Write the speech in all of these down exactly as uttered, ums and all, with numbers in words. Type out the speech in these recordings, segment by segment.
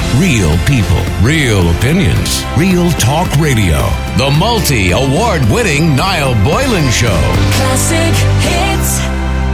Real people, real opinions, Real Talk Radio. The multi-award-winning Niall Boylan Show. Classic hits.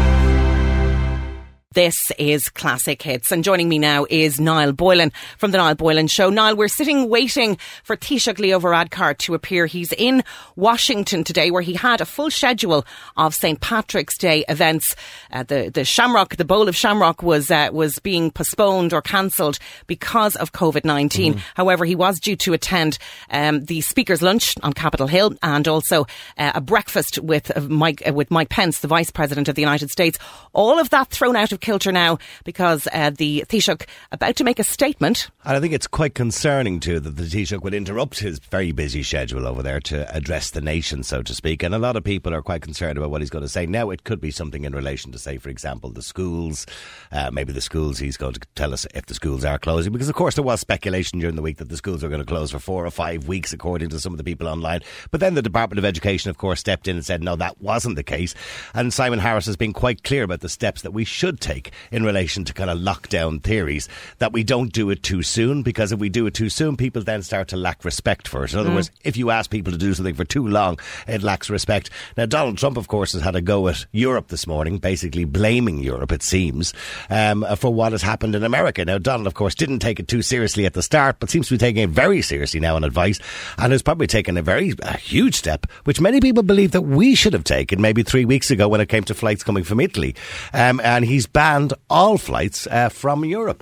This is Classic Hits, and joining me now is Niall Boylan from The Niall Boylan Show. Niall, we're sitting waiting for Taoiseach Leo Varadkar to appear. He's in Washington today, where he had a full schedule of Saint Patrick's Day events. Uh, the, the Shamrock, the Bowl of Shamrock was uh, was being postponed or cancelled because of COVID nineteen. Mm. However, he was due to attend um, the Speaker's Lunch on Capitol Hill and also uh, a breakfast with uh, Mike uh, with Mike Pence, the Vice President of the United States. All of that thrown out of kilter now because uh, the Taoiseach about to make a statement. And I think it's quite concerning too that the Taoiseach would interrupt his very busy schedule over there to address the nation, so to speak. And a lot of people are quite concerned about what he's going to say. Now, it could be something in relation to, say, for example, the schools. Uh, maybe the schools, he's going to tell us if the schools are closing. Because, of course, there was speculation during the week that the schools were going to close for four or five weeks, according to some of the people online. But then the Department of Education, of course, stepped in and said, no, that wasn't the case. And Simon Harris has been quite clear about the steps that we should take in relation to kind of lockdown theories, that we don't do it too soon, because if we do it too soon, people then start to lack respect for it. In other mm. words, if you ask people to do something for too long, it lacks respect. Now, Donald Trump, of course, has had a go at Europe this morning, basically blaming Europe, it seems, um, for what has happened in America. Now, Donald, of course, didn't take it too seriously at the start, but seems to be taking it very seriously now on advice, and has probably taken a very a huge step, which many people believe that we should have taken maybe three weeks ago when it came to flights coming from Italy. Um, and he's banned all flights uh, from Europe.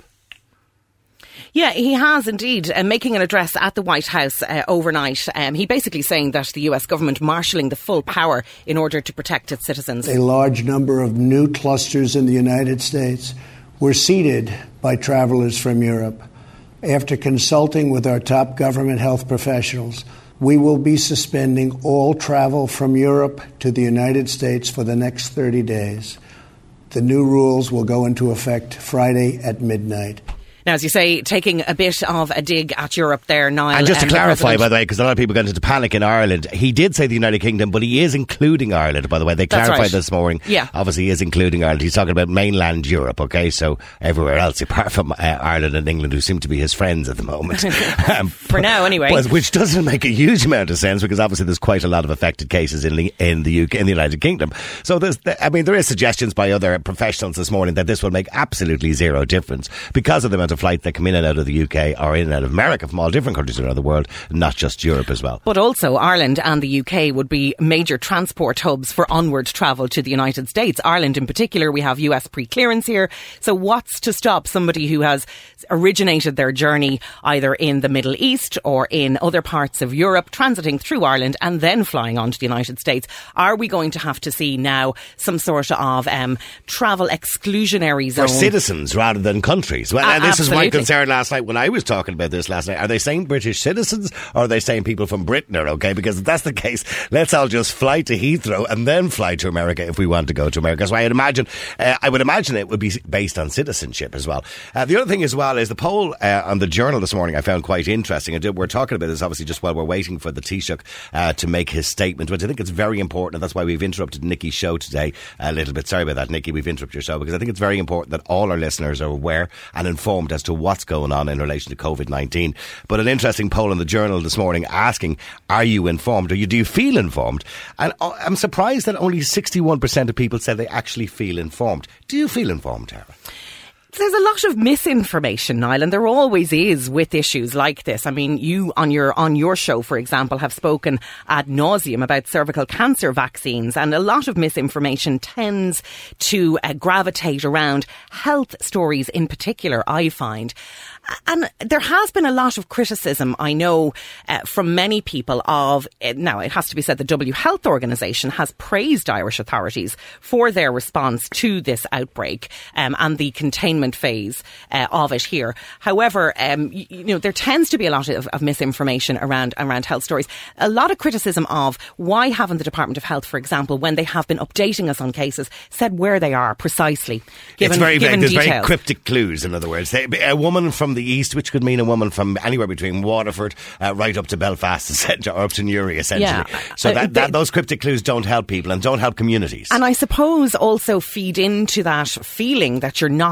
Yeah, he has indeed, uh, making an address at the White House uh, overnight. Um, he basically saying that the U S government marshalling the full power in order to protect its citizens. A large number of new clusters in the United States were seeded by travelers from Europe. After consulting with our top government health professionals, we will be suspending all travel from Europe to the United States for the next thirty days. The new rules will go into effect Friday at midnight. Now, as you say, taking a bit of a dig at Europe there, Niall. And just to um, clarify, by the way, because a lot of people got into panic in Ireland, he did say the United Kingdom, but he is including Ireland, by the way. They That's clarified right. this morning. Yeah. Obviously, he is including Ireland. He's talking about mainland Europe, okay? So everywhere else, apart from uh, Ireland and England, who seem to be his friends at the moment. um, For now, anyway. But, which doesn't make a huge amount of sense, because obviously there's quite a lot of affected cases in the, in the U K, in the United Kingdom. So there's, I mean, there is suggestions by other professionals this morning that this will make absolutely zero difference because of the amount of flights that come in and out of the U K or in and out of America from all different countries around the world, not just Europe as well. But also Ireland and the U K would be major transport hubs for onward travel to the United States. Ireland in particular, we have U S pre-clearance here. So what's to stop somebody who has originated their journey either in the Middle East or in other parts of Europe, transiting through Ireland and then flying on to the United States? Are we going to have to see now some sort of um, travel exclusionary zone? For citizens rather than countries. Well, Uh, and this absolutely. is my concern last night when I was talking about this last night. Are they saying British citizens or are they saying people from Britain are okay? Because if that's the case, let's all just fly to Heathrow and then fly to America if we want to go to America. So I would imagine, uh, I would imagine it would be based on citizenship as well. Uh, the other thing as well is the poll uh, on the Journal this morning I found quite interesting. I did, we're talking about this obviously just while we're waiting for the Taoiseach uh, to make his statement, which I think it's very important, and that's why we've interrupted Nikki's show today a little bit. Sorry about that, Nikki, we've interrupted your show, because I think it's very important that all our listeners are aware and informed as to what's going on in relation to COVID nineteen. But an interesting poll in the Journal this morning asking, are you informed, or you, do you feel informed? And I'm surprised that only sixty-one percent of people said they actually feel informed. Do you feel informed, Tara? There's a lot of misinformation, Niall, and there always is with issues like this. I mean, you on your on your show, for example, have spoken ad nauseum about cervical cancer vaccines, and a lot of misinformation tends to uh, gravitate around health stories in particular, I find. And there has been a lot of criticism, I know, uh, from many people of, uh, now it has to be said, the W Health Organisation has praised Irish authorities for their response to this outbreak um, and the containment phase uh, of it here. However, um, you, you know, there tends to be a lot of, of misinformation around, around health stories. A lot of criticism of why haven't the Department of Health, for example, when they have been updating us on cases, said where they are precisely, given, it's very given vague. There's details. very cryptic clues, in other words. They, a woman from the east, which could mean a woman from anywhere between Waterford uh, right up to Belfast, or up to Newry, essentially. Yeah. So that, that those cryptic clues don't help people and don't help communities. And I suppose also feed into that feeling that you're not being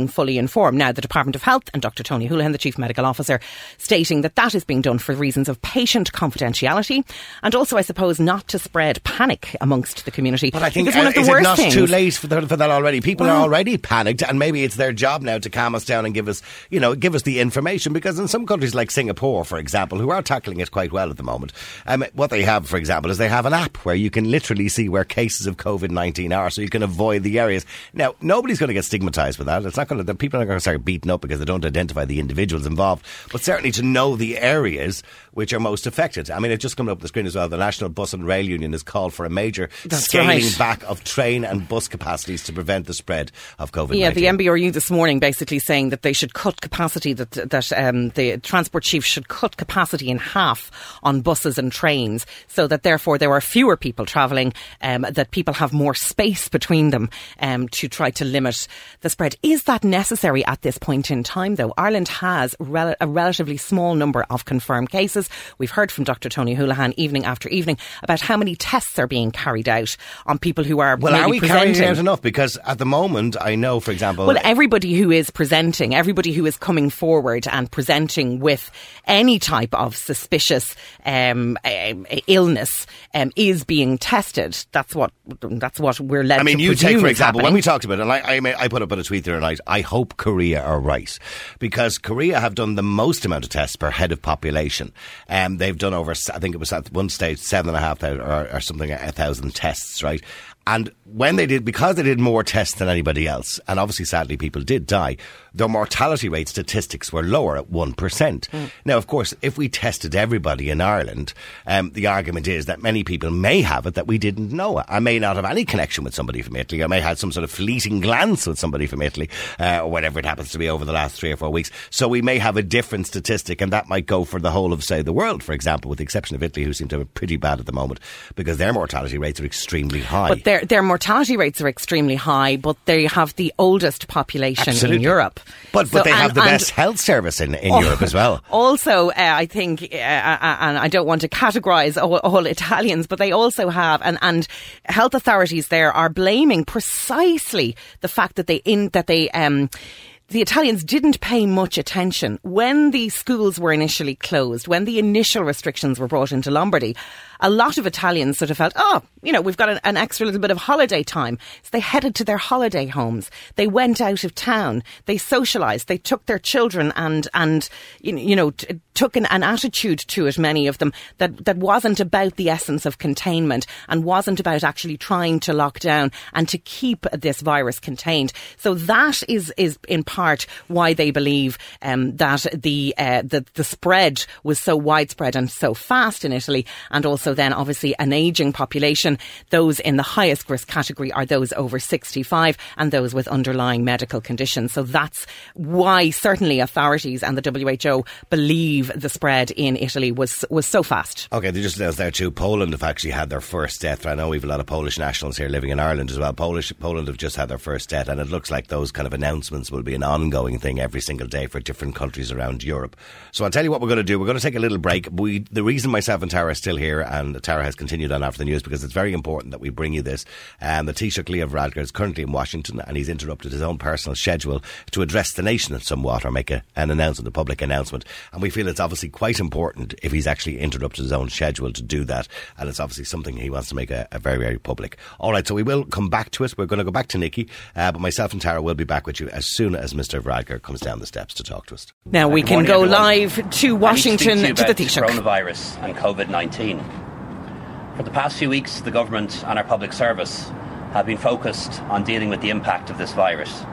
being fully informed. Now, the Department of Health and Doctor Tony Holohan, the Chief Medical Officer, stating that that is being done for reasons of patient confidentiality and also, I suppose, not to spread panic amongst the community. But I think, because one uh, of the is worst it not things, too late for that, for that already? People well, are already panicked, and maybe it's their job now to calm us down and give us, you know, give us the information, because in some countries like Singapore, for example, who are tackling it quite well at the moment, um, what they have, for example, is they have an app where you can literally see where cases of COVID nineteen are, so you can avoid the areas. Now, nobody's going to get stigmatised with that. It's not going to, the people are going to start beaten up because they don't identify the individuals involved, but certainly to know the areas which are most affected. I mean, it's just coming up on the screen as well. The National Bus and Rail Union has called for a major That's scaling right. back of train and bus capacities to prevent the spread of COVID nineteen. Yeah, the M B R U this morning basically saying that they should cut capacity, that that um, the transport chief should cut capacity in half on buses and trains, so that therefore there are fewer people travelling, um, that people have more space between them um, to try to limit the spread. Is that necessary at this point in time, though? Ireland has rel- a relatively small number of confirmed cases. We've heard from Doctor Tony Holohan evening after evening about how many tests are being carried out on people who are Well, maybe are we presenting. carrying out enough? Because at the moment, I know, for example... Well, everybody who is presenting, everybody who is coming forward and presenting with any type of suspicious um, uh, illness um, is being tested. That's what that's what we're led to I mean, to you presume take, for is example, happening. when we talked about it, and I, I, I put up on a tweet the other night, I hope Korea are right, because Korea have done the most amount of tests per head of population. Um, they've done over, I think it was at one stage, seven and a half thousand or, or something, a thousand tests, right? And when they did, because they did more tests than anybody else, and obviously sadly people did die, their mortality rate statistics were lower at one percent. Mm. Now, of course, if we tested everybody in Ireland, um, the argument is that many people may have it that we didn't know. I may not have any connection with somebody from Italy. I may have had some sort of fleeting glance with somebody from Italy, uh, or whatever it happens to be over the last three or four weeks. So we may have a different statistic, and that might go for the whole of, say, the world, for example, with the exception of Italy, who seem to have it pretty bad at the moment, because their mortality rates are extremely high. But their their mortality rates are extremely high, but they have the oldest population Absolutely. in Europe. But, So- but they have and- the and best health service in, in Oh, Europe as well. Also, uh, I think, uh, and I don't want to categorise all, all Italians, but they also have, and, and health authorities there are blaming precisely the fact that they in that they. Um, The Italians didn't pay much attention when the schools were initially closed, when the initial restrictions were brought into Lombardy. A lot of Italians sort of felt, oh, you know, we've got an, an extra little bit of holiday time. So they headed to their holiday homes. They went out of town. They socialised. They took their children and, and you know, t- took an, an attitude to it, many of them, that, that wasn't about the essence of containment and wasn't about actually trying to lock down and to keep this virus contained. So that is, is in part why they believe um, that the, uh, the the spread was so widespread and so fast in Italy, and also then obviously an ageing population. Those in the highest risk category are those over sixty-five and those with underlying medical conditions. So that's why certainly authorities and the W H O believe the spread in Italy was was so fast. Okay, they just announced there too, Poland have actually had their first death. I know we have a lot of Polish nationals here living in Ireland as well. Polish Poland have just had their first death, and it looks like those kind of announcements will be an ongoing thing every single day for different countries around Europe. So I'll tell you what we're going to do. We're going to take a little break. We, the reason myself and Tara are still here, and Tara has continued on after the news, because it's very important that we bring you this. Um, the Taoiseach Leo Varadkar is currently in Washington, and he's interrupted his own personal schedule to address the nation somewhat, or make a, an announcement, a public announcement. And we feel it's obviously quite important if he's actually interrupted his own schedule to do that. And it's obviously something he wants to make a, a very, very public. All right, so we will come back to it. We're going to go back to Nikki, uh, but myself and Tara will be back with you as soon as Mister Varadkar comes down the steps to talk to us. Now we Good can morning, go everyone. live to Washington I need to, to, the speak to you Taoiseach. about coronavirus and COVID nineteen. For the past few weeks, the government and our public service have been focused on dealing with the impact of this virus.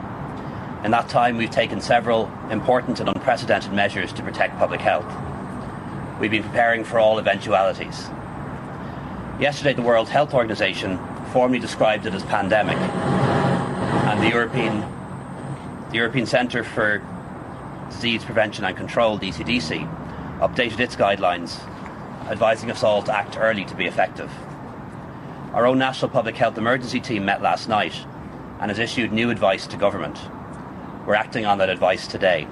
In that time, we've taken several important and unprecedented measures to protect public health. We've been preparing for all eventualities. Yesterday, the World Health Organization formally described it as pandemic, and the European, the European Centre for Disease Prevention and Control, D C D C, updated its guidelines, advising us all to act early to be effective. Our own National Public Health Emergency Team met last night and has issued new advice to government. We're acting on that advice today.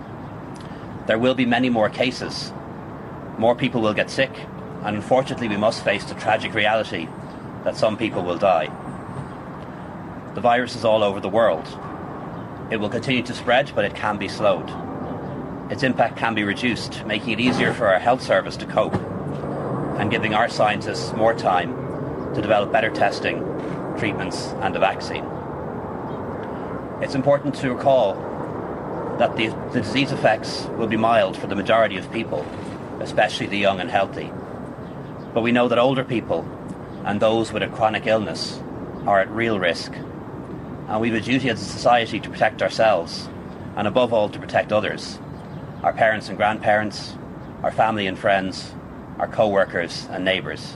There will be many more cases. More people will get sick, and unfortunately we must face the tragic reality that some people will die. The virus is all over the world. It will continue to spread, but it can be slowed. Its impact can be reduced, making it easier for our health service to cope and giving our scientists more time to develop better testing, treatments and a vaccine. It's important to recall that the, the disease effects will be mild for the majority of people, especially the young and healthy. But we know that older people and those with a chronic illness are at real risk, and we have a duty as a society to protect ourselves and above all to protect others, our parents and grandparents, our family and friends, our co-workers and neighbours.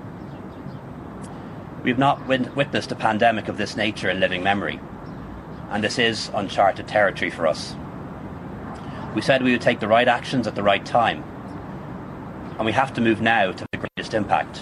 We have not win- witnessed a pandemic of this nature in living memory, and this is uncharted territory for us. We said we would take the right actions at the right time, and we have to move now to the greatest impact.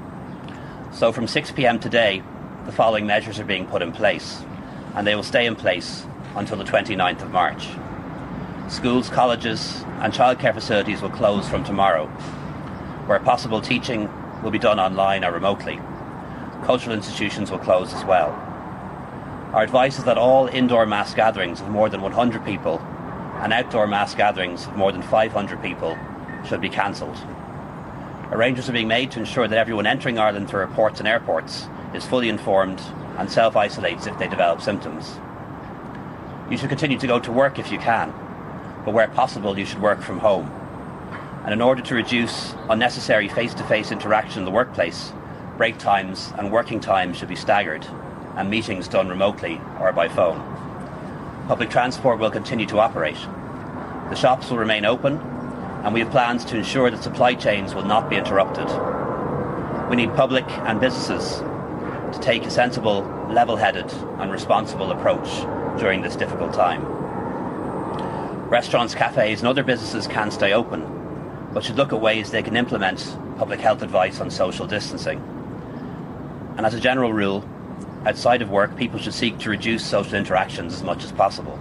So from six p.m. today, the following measures are being put in place, and they will stay in place until the twenty-ninth of March. Schools, colleges and childcare facilities will close from tomorrow. Where possible, teaching will be done online or remotely. Cultural institutions will close as well. Our advice is that all indoor mass gatherings of more than one hundred people and outdoor mass gatherings of more than five hundred people should be cancelled. Arrangements are being made to ensure that everyone entering Ireland through ports and airports is fully informed and self-isolates if they develop symptoms. You should continue to go to work if you can, but where possible you should work from home. And in order to reduce unnecessary face-to-face interaction in the workplace, break times and working times should be staggered and meetings done remotely or by phone. Public transport will continue to operate. The shops will remain open, and we have plans to ensure that supply chains will not be interrupted. We need public and businesses to take a sensible, level-headed and responsible approach during this difficult time. Restaurants, cafes and other businesses can stay open, but should look at ways they can implement public health advice on social distancing. And as a general rule, outside of work, people should seek to reduce social interactions as much as possible.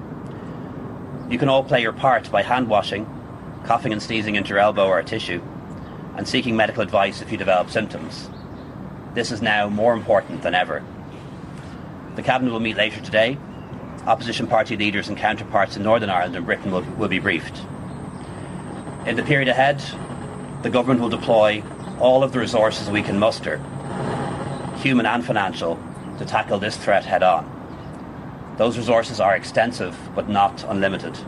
You can all play your part by hand washing, coughing and sneezing into your elbow or a tissue, and seeking medical advice if you develop symptoms. This is now more important than ever. The Cabinet will meet later today. Opposition party leaders and counterparts in Northern Ireland and Britain will, will be briefed. In the period ahead, the Government will deploy all of the resources we can muster, human and financial, to tackle this threat head on. Those resources are extensive but not unlimited.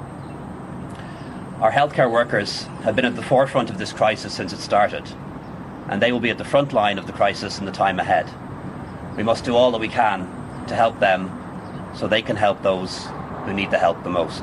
Our healthcare workers have been at the forefront of this crisis since it started, and they will be at the front line of the crisis in the time ahead. We must do all that we can to help them so they can help those who need the help the most.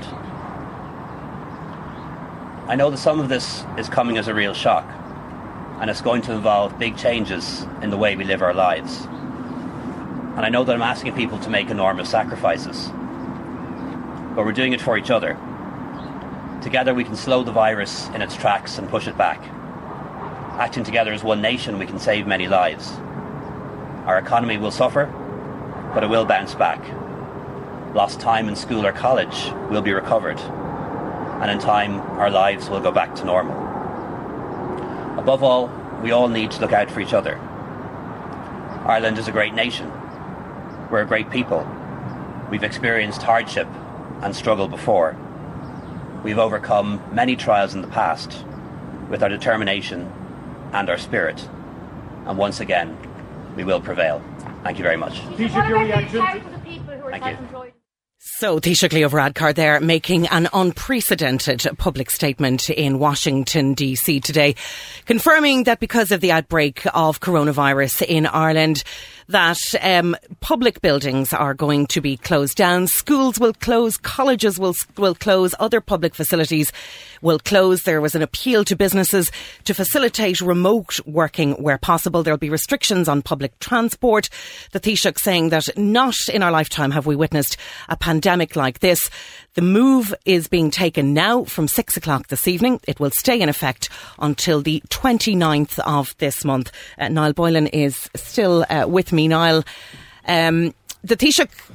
I know that some of this is coming as a real shock, and it's going to involve big changes in the way we live our lives. And I know that I'm asking people to make enormous sacrifices, but we're doing it for each other. Together we can slow the virus in its tracks and push it back. Acting together as one nation, we can save many lives. Our economy will suffer, but it will bounce back. Lost time in school or college will be recovered, and in time our lives will go back to normal. Above all, we all need to look out for each other. Ireland is a great nation. We're a great people. We've experienced hardship and struggle before. We've overcome many trials in the past with our determination and our spirit. And once again, we will prevail. Thank you very much. What about the care for the people who are Thank you. self-employed? So, Taoiseach Leo Varadkar there making an unprecedented public statement in Washington, D C today, confirming that because of the outbreak of coronavirus in Ireland, that um, public buildings are going to be closed down, schools will close, colleges will will close, other public facilities will close. There was an appeal to businesses to facilitate remote working where possible. There'll be restrictions on public transport. The Taoiseach saying that not in our lifetime have we witnessed a pandemic like this. The move is being taken now from six o'clock this evening. It will stay in effect until the twenty-ninth of this month. Uh, Niall Boylan is still uh, with me. Niall, um, the Taoiseach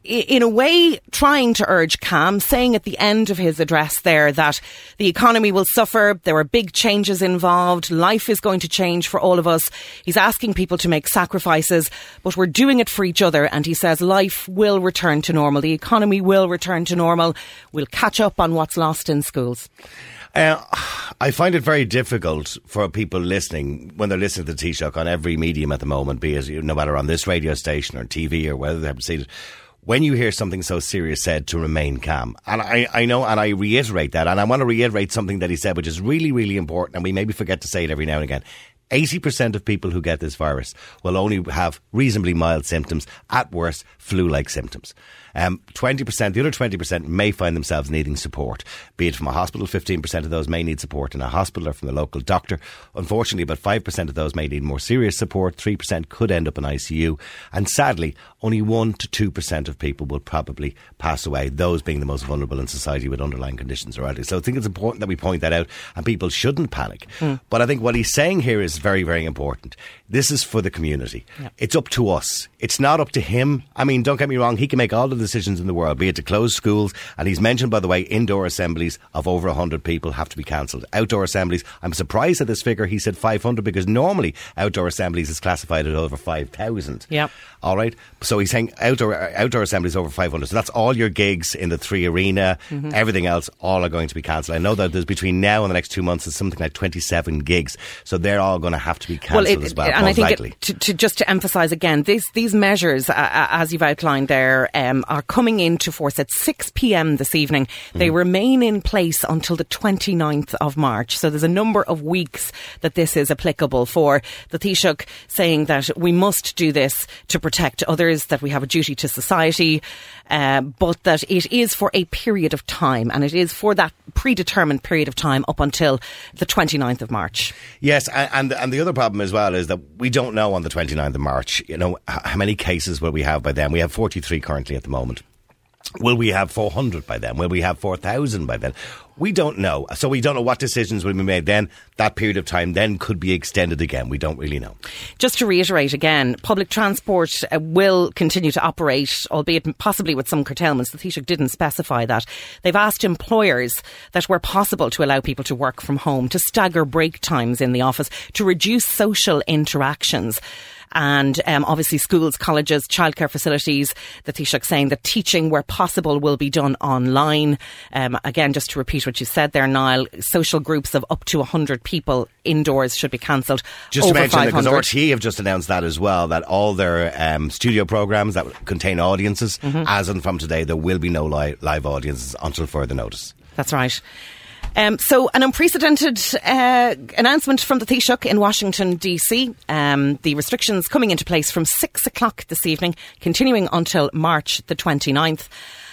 in a way, trying to urge calm, saying at the end of his address there that the economy will suffer, there are big changes involved, life is going to change for all of us. He's asking people to make sacrifices, but we're doing it for each other. And he says life will return to normal. The economy will return to normal. We'll catch up on what's lost in schools. Uh, I find it very difficult for people listening, when they're listening to the Taoiseach on every medium at the moment, be it no matter on this radio station or T V or whether they haven't seen it, when you hear something so serious said, to remain calm. And I, I know, and I reiterate that, and I want to reiterate something that he said, which is really, really important, and we maybe forget to say it every now and again. eighty percent of people who get this virus will only have reasonably mild symptoms, at worst, flu-like symptoms. Um, twenty percent, the other twenty percent may find themselves needing support, be it from a hospital. fifteen percent of those may need support in a hospital or from the local doctor. Unfortunately, about five percent of those may need more serious support. three percent could end up in I C U. And sadly, only one to two percent of people will probably pass away, those being the most vulnerable in society with underlying conditions around it. So I think it's important that we point that out, and people shouldn't panic. Mm. But I think what he's saying here is very, very important. This is for the community. Yep. It's up to us. It's not up to him. I mean, don't get me wrong, he can make all the decisions in the world, be it to close schools, and he's mentioned, by the way, indoor assemblies of over one hundred people have to be cancelled. Outdoor assemblies, I'm surprised at this figure. He said five hundred, because normally outdoor assemblies is classified at over five thousand. Yep. All right. So he's saying outdoor outdoor assemblies over five hundred. So that's all your gigs in the Three Arena. Mm-hmm. Everything else, all are going to be cancelled. I know that there's between now and the next two months, there's something like twenty-seven gigs. So they're all going to have to be cancelled well, as well. And I think it, to, to just to emphasise again, this, these measures, uh, as you've outlined there, um, are coming into force at six p.m. this evening. Mm-hmm. They remain in place until the twenty-ninth of March. So there's a number of weeks that this is applicable for. The Taoiseach saying that we must do this to protect others, that we have a duty to society, uh, but that it is for a period of time, and it is for that predetermined period of time up until the twenty-ninth of March. Yes, and and the other problem as well is that we don't know on the twenty-ninth of March, you know, how many cases will we have by then. We have forty-three currently at the moment. Will we have four hundred by then? Will we have four thousand by then? We don't know. So we don't know what decisions will be made then. That period of time then could be extended again. We don't really know. Just to reiterate again, public transport uh, will continue to operate, albeit possibly with some curtailments. The Taoiseach didn't specify that. They've asked employers that where possible to allow people to work from home, to stagger break times in the office, to reduce social interactions. And um, obviously schools, colleges, childcare facilities, the Taoiseach saying that teaching where possible will be done online. Um, again, just to repeat what you said there, Niall, social groups of up to one hundred people indoors should be cancelled. Just to mention, because R T E have just announced that as well, that all their um, studio programmes that contain audiences, mm-hmm. as and from today, there will be no li- live audiences until further notice. That's right. Um, so an unprecedented uh, announcement from the Taoiseach in Washington D C. Um, the restrictions coming into place from six o'clock this evening, continuing until March the twenty-ninth.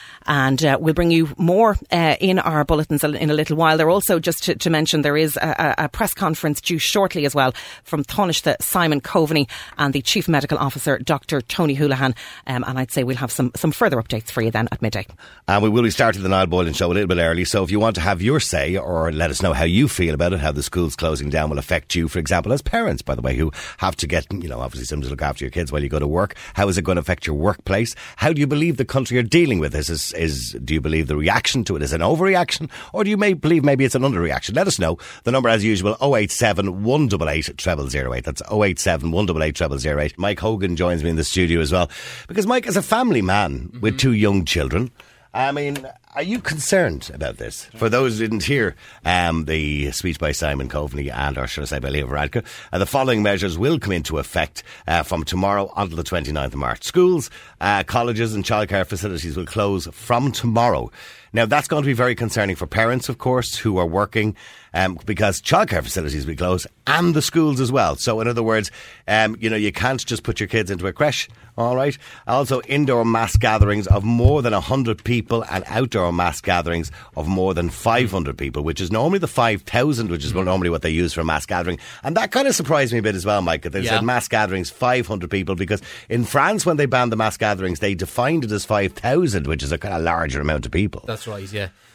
And uh, we'll bring you more uh, in our bulletins in a little while. There also, just to, to mention, there is a, a press conference due shortly as well from Taoiseach Simon Coveney and the Chief Medical Officer, Doctor Tony Holohan. Um, and I'd say we'll have some, some further updates for you then at midday. And we will be starting the Niall Boylan Show a little bit early. So if you want to have your say, or let us know how you feel about it, how the schools closing down will affect you, for example, as parents, by the way, who have to get, you know, obviously somebody to look after your kids while you go to work. How is it going to affect your workplace? How do you believe the country are dealing with this? Is Is do you believe the reaction to it is an overreaction, or do you may believe maybe it's an underreaction? Let us know. The number, as usual, oh eight seven, one eight eight, zero zero zero eight. That's oh eight seven, one eight eight, zero zero zero eight. Mike Hogan joins me in the studio as well, because Mike is a family man mm-hmm. with two young children. I mean, are you concerned about this? For those who didn't hear um, the speech by Simon Coveney and, or should I say, by Leo Varadkar, uh, the following measures will come into effect uh, from tomorrow until the twenty-ninth of March. Schools, uh, colleges and childcare facilities will close from tomorrow. Now, that's going to be very concerning for parents, of course, who are working, um, because childcare facilities will be closed and the schools as well. So, in other words, um, you know, you can't just put your kids into a creche, all right? Also, indoor mass gatherings of more than one hundred people and outdoor mass gatherings of more than five hundred people, which is normally the five thousand, which is mm. normally what they use for a mass gathering. And that kind of surprised me a bit as well, Mike, that they yeah. said mass gatherings, five hundred people, because in France, when they banned the mass gatherings, they defined it as five thousand, which is a kind of larger amount of people. That's right, yeah.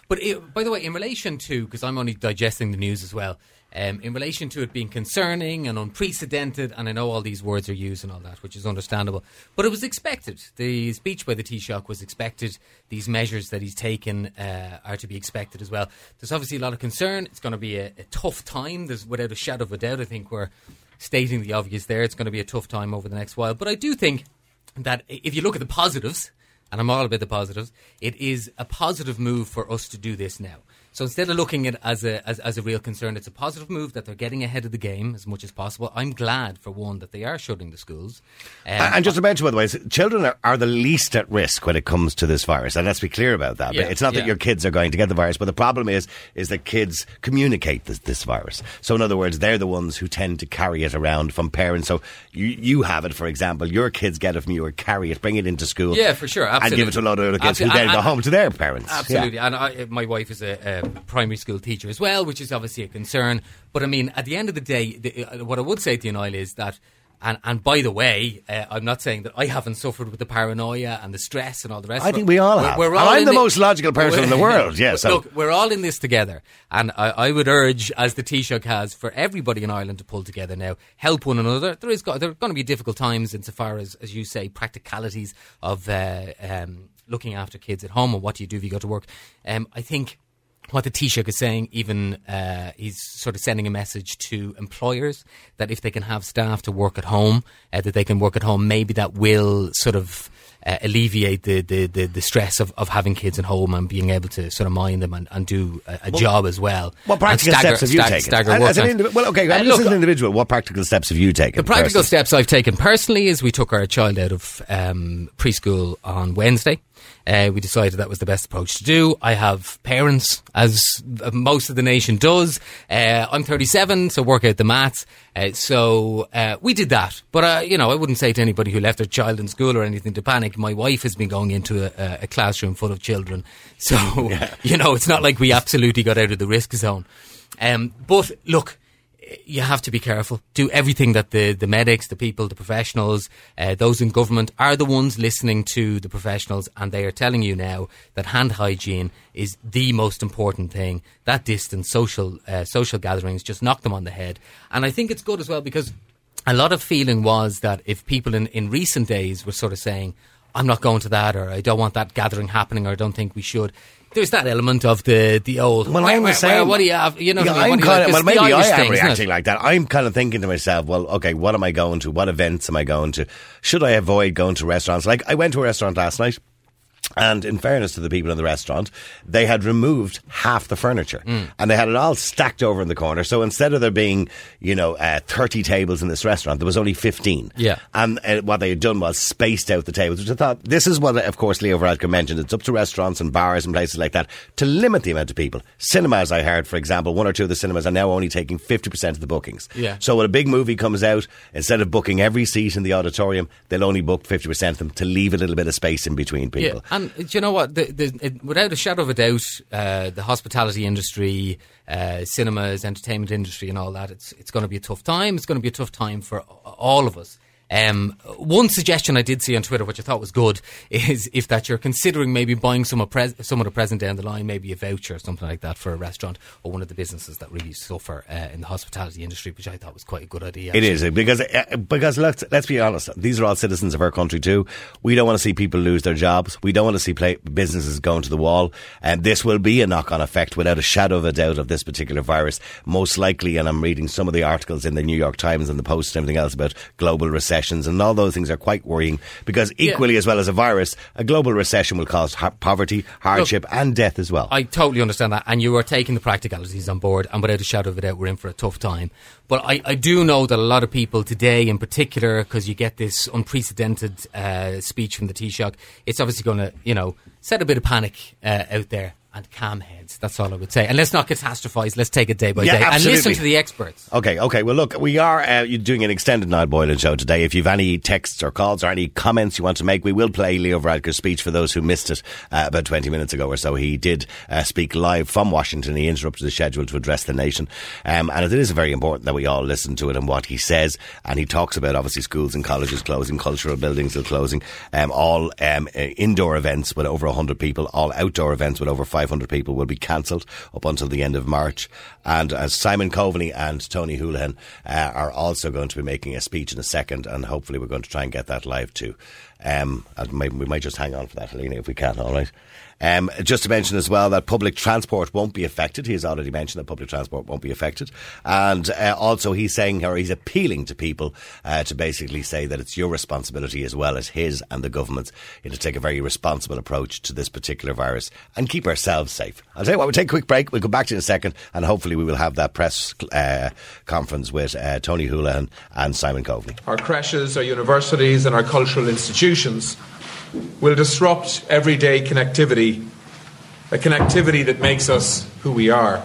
But it, by the way, in relation to, because I'm only digesting the news as well, um, in relation to it being concerning and unprecedented, and I know all these words are used and all that, which is understandable, but it was expected. The speech by the Taoiseach was expected. These measures that he's taken uh, are to be expected as well. There's obviously a lot of concern. It's going to be a, a tough time. There's, without a shadow of a doubt, I think we're stating the obvious there. It's going to be a tough time over the next while. But I do think that if you look at the positives, and I'm all about the positives, it is a positive move for us to do this now. So instead of looking at it as a as, as a real concern, it's a positive move that they're getting ahead of the game as much as possible. I'm glad, for one, that they are shutting the schools. Um, and just to mention, by the way, children are, are the least at risk when it comes to this virus, and let's be clear about that. Yeah, it's not yeah. that your kids are going to get the virus, but the problem is is that kids communicate this, this virus. So in other words, they're the ones who tend to carry it around from parents. So you, you have it, for example, your kids get it from you or carry it, bring it into school. Yeah, for sure, absolutely. And give it to a lot of other kids Absolutely. who then and, go and, home to their parents. Absolutely. Yeah. And I, my wife is a, a primary school teacher as well, which is obviously a concern. But I mean, at the end of the day, the, uh, what I would say to you, Niall, is that, and, and by the way, uh, I'm not saying that I haven't suffered with the paranoia and the stress and all the rest I of it. think we all have. We're, we're and all I'm the thi- most logical person in the world. Yeah, so. Look, we're all in this together. And I, I would urge, as the Taoiseach has, for everybody in Ireland to pull together now, help one another. There is there are going to be difficult times insofar as, as you say, practicalities of uh, um, looking after kids at home and what do you do if you go to work. Um, I think what the Taoiseach is saying, even uh, he's sort of sending a message to employers that if they can have staff to work at home, uh, that they can work at home, maybe that will sort of uh, alleviate the, the, the, the stress of, of having kids at home and being able to sort of mind them and, and do a, a well, job as well. What practical stagger, steps have you stag, taken? Stagger As, work as an indiv- well, okay, uh, this look, is an individual. What practical steps have you taken? The practical personally? steps I've taken personally is we took our child out of um, preschool on Wednesday. Uh, we decided that was the best approach to do. I have parents, as most of the nation does. Uh, I'm thirty-seven, so work out the maths. Uh, so uh, we did that. But, uh, you know, I wouldn't say to anybody who left their child in school or anything to panic. My wife has been going into a, a classroom full of children. So, yeah. you know, it's not like we absolutely got out of the risk zone. Um, but, look, you have to be careful. Do everything that the, the medics, the people, the professionals, uh, those in government are the ones listening to the professionals, and they are telling you now that hand hygiene is the most important thing. That distance, social uh, social gatherings, just knock them on the head. And I think it's good as well because a lot of feeling was that if people in, in recent days were sort of saying, I'm not going to that, or I don't want that gathering happening, or I don't think we should. There's that element of the the old. Well, I'm the same. What do you have? You know, yeah, what I mean? I'm kind of, well, maybe I am thing, reacting like that. I'm kind of thinking to myself, well, okay, what am I going to? What events am I going to? Should I avoid going to restaurants? Like, I went to a restaurant last night. And in fairness to the people in the restaurant, they had removed half the furniture mm. and they had it all stacked over in the corner. So instead of there being, you know, uh, thirty tables in this restaurant, there was only fifteen. Yeah. And uh, what they had done was spaced out the tables, which I thought, this is what, of course, Leo Varadkar mentioned. It's up to restaurants and bars and places like that to limit the amount of people. Cinemas, I heard, for example, one or two of the cinemas are now only taking fifty percent of the bookings. Yeah. So when a big movie comes out, instead of booking every seat in the auditorium, they'll only book fifty percent of them to leave a little bit of space in between people. Yeah. And do you know what? The, the, it, without a shadow of a doubt, uh, the hospitality industry, uh, cinemas, entertainment industry and all that, it's it's going to be a tough time. It's going to be a tough time for all of us. Um, one suggestion I did see on Twitter, which I thought was good, is if that you're considering maybe buying some of, pres- some of the present down the line, maybe a voucher or something like that for a restaurant or one of the businesses that really suffer uh, in the hospitality industry, which I thought was quite a good idea. Actually. It is, because uh, because let's, let's be honest, these are all citizens of our country too. We don't want to see people lose their jobs. We don't want to see play- businesses going to the wall. And this will be a knock-on effect without a shadow of a doubt of this particular virus. Most likely, and I'm reading some of the articles in the New York Times and the Post and everything else about global recession. And all those things are quite worrying because equally yeah. as well as a virus, a global recession will cause ha- poverty, hardship Look, and death as well. I totally understand that, and you are taking the practicalities on board, and without a shadow of a doubt we're in for a tough time. But I, I do know that a lot of people today in particular, because you get this unprecedented uh, speech from the Taoiseach, it's obviously going to, you know, set a bit of panic uh, out there. And calm heads, that's all I would say. And let's not catastrophise, let's take it day by yeah, day. Absolutely. And listen to the experts. Okay, okay. Well, look, we are uh, doing an extended Niall Boylan show today. If you've any texts or calls or any comments you want to make, we will play Leo Varadkar's speech for those who missed it uh, about twenty minutes ago or so. He did uh, speak live from Washington. He interrupted the schedule to address the nation. Um, and it is very important that we all listen to it and what he says. And he talks about, obviously, schools and colleges closing, cultural buildings are closing, um, all um, indoor events with over one hundred people, all outdoor events with over five five hundred people will be cancelled up until the end of March. And as Simon Coveney and Tony Holohan uh, are also going to be making a speech in a second, and hopefully we're going to try and get that live too. Um, and maybe we might just hang on for that, Helena, if we can, all right? Um, just to mention as well that public transport won't be affected. He has already mentioned that public transport won't be affected. And uh, also he's saying, or he's appealing to people uh, to basically say that it's your responsibility as well as his and the government's you know, to take a very responsible approach to this particular virus and keep ourselves safe. I'll tell you what, we'll take a quick break. We'll come back to you in a second, and hopefully we will have that press uh, conference with uh, Tony Holohan and Simon Coveney. Our creches, our universities and our cultural institutions will disrupt everyday connectivity, a connectivity that makes us who we are.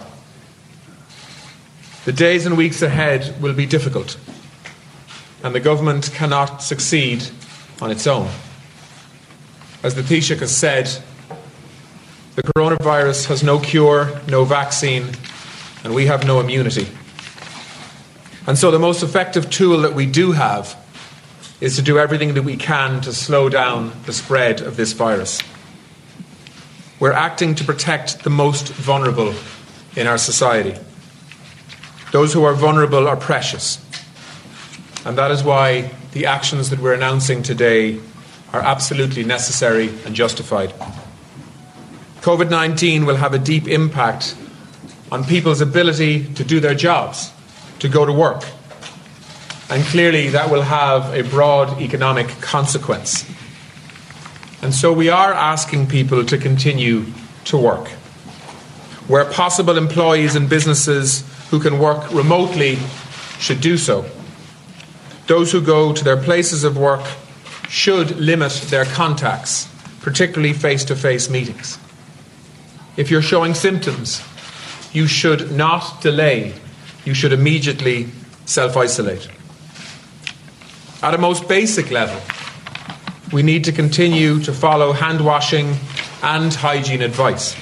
The days and weeks ahead will be difficult, and the government cannot succeed on its own. As the Taoiseach has said, the coronavirus has no cure, no vaccine, and we have no immunity. And so the most effective tool that we do have is to do everything that we can to slow down the spread of this virus. We're acting to protect the most vulnerable in our society. Those who are vulnerable are precious. And that is why the actions that we're announcing today are absolutely necessary and justified. COVID nineteen will have a deep impact on people's ability to do their jobs, to go to work. And clearly that will have a broad economic consequence. And so we are asking people to continue to work. Where possible, employees and businesses who can work remotely should do so. Those who go to their places of work should limit their contacts, particularly face-to-face meetings. If you're showing symptoms, you should not delay. You should immediately self-isolate. At a most basic level, we need to continue to follow hand washing and hygiene advice.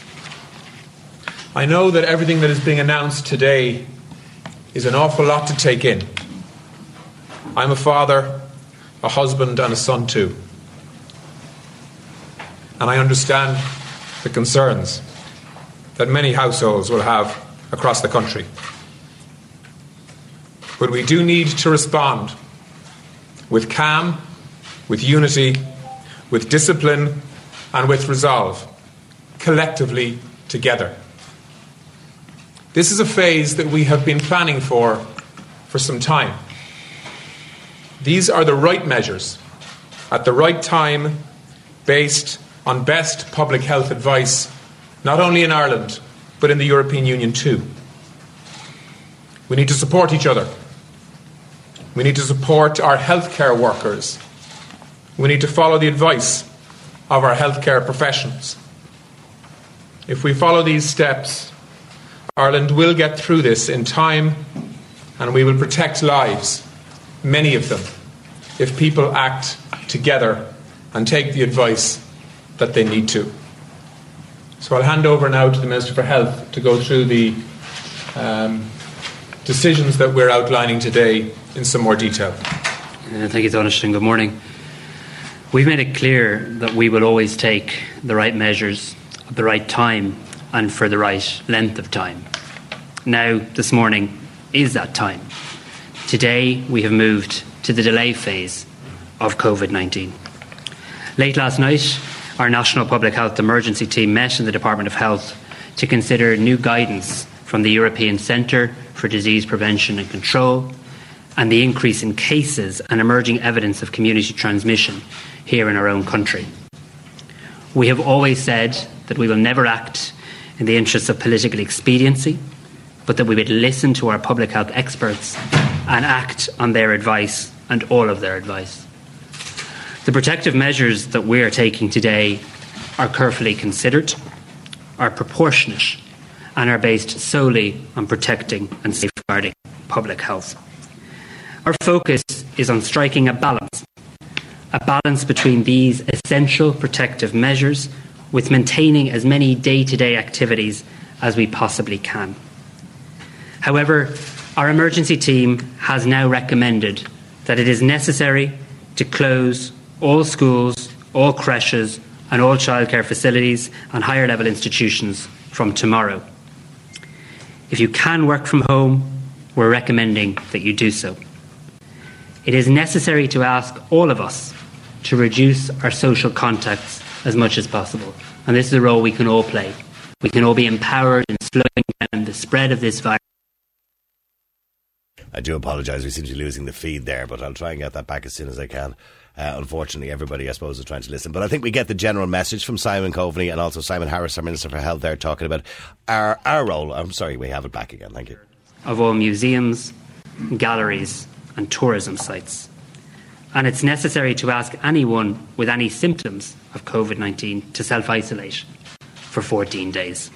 I know that everything that is being announced today is an awful lot to take in. I'm a father, a husband and a son too. And I understand the concerns that many households will have across the country. But we do need to respond with calm, with unity, with discipline and with resolve, collectively together. This is a phase that we have been planning for for some time. These are the right measures at the right time, based on best public health advice, not only in Ireland, but in the European Union too. We need to support each other. We need to support our healthcare workers. We need to follow the advice of our healthcare professionals. If we follow these steps, Ireland will get through this in time, and we will protect lives, many of them, if people act together and take the advice that they need to. So I'll hand over now to the Minister for Health to go through the um, decisions that we're outlining today in some more detail. Uh, thank you, Taoiseach, and good morning. We've made it clear that we will always take the right measures at the right time and for the right length of time. Now, this morning is that time. Today, we have moved to the delay phase of COVID nineteen. Late last night, our National Public Health Emergency Team met in the Department of Health to consider new guidance from the European Centre for Disease Prevention and Control and the increase in cases and emerging evidence of community transmission here in our own country. We have always said that we will never act in the interests of political expediency, but that we would listen to our public health experts and act on their advice and all of their advice. The protective measures that we are taking today are carefully considered, are proportionate, and are based solely on protecting and safeguarding public health. Our focus is on striking a balance, a balance between these essential protective measures with maintaining as many day-to-day activities as we possibly can. However, our emergency team has now recommended that it is necessary to close all schools, all creches, and all childcare facilities and higher level institutions from tomorrow. If you can work from home, we're recommending that you do so. It is necessary to ask all of us to reduce our social contacts as much as possible. And this is a role we can all play. We can all be empowered in slowing down the spread of this virus. I do apologise, we seem to be losing the feed there, but I'll try and get that back as soon as I can. Uh, unfortunately, everybody, I suppose, is trying to listen. But I think we get the general message from Simon Coveney and also Simon Harris, our Minister for Health, there talking about our, our role. I'm sorry, we have it back again. Thank you. Of all museums, galleries and tourism sites. And it's necessary to ask anyone with any symptoms of COVID nineteen to self-isolate for fourteen days.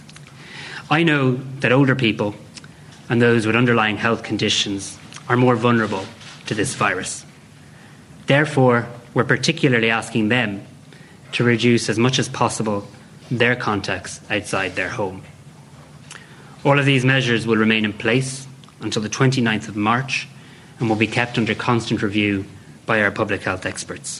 I know that older people and those with underlying health conditions are more vulnerable to this virus. Therefore, we're particularly asking them to reduce as much as possible their contacts outside their home. All of these measures will remain in place until the twenty-ninth of March and will be kept under constant review by our public health experts.